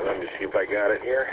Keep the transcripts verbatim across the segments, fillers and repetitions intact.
Let me see if I got it here.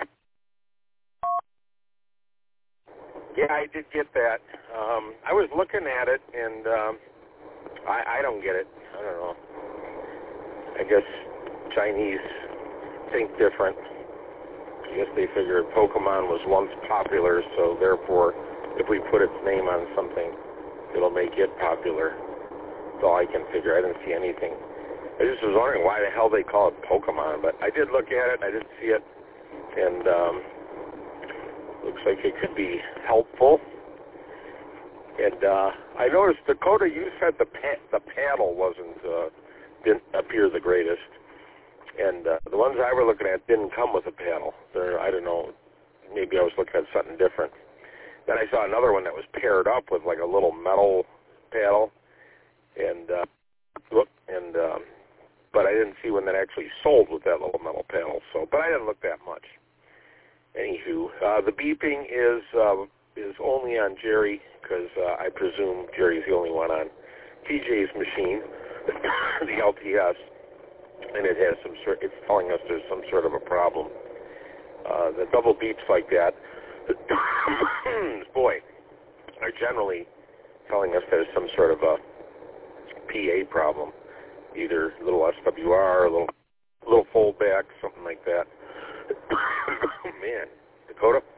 Yeah, I did get that. Um, I was looking at it, and um, I, I don't get it. I don't know. I guess Chinese think different. I guess they figured Pokemon was once popular, so therefore, if we put its name on something, it'll make it popular. That's all I can figure. I didn't see anything. I just was wondering why the hell they call it Pokemon, but I did look at it. I did see it, and um, looks like it could be helpful. And uh, I noticed, Dakota, you said the pa- the paddle wasn't uh, didn't appear the greatest, and uh, the ones I were looking at didn't come with a paddle. They're, I don't know, maybe I was looking at something different. Then I saw another one that was paired up with like a little metal paddle, and uh, whoop, and um, but I didn't see one that actually sold with that little metal paddle. So, but I didn't look that much. Anywho, uh, the beeping is uh, is only on Jerry because uh, I presume Jerry's the only one on T J's machine, the L T S, and it has some sort. It's telling us there's some sort of a problem. Uh, the double beeps like that, boy, are generally telling us there's some sort of a P A problem, either a little S W R, a little little foldback, something like that. Man, Dakota.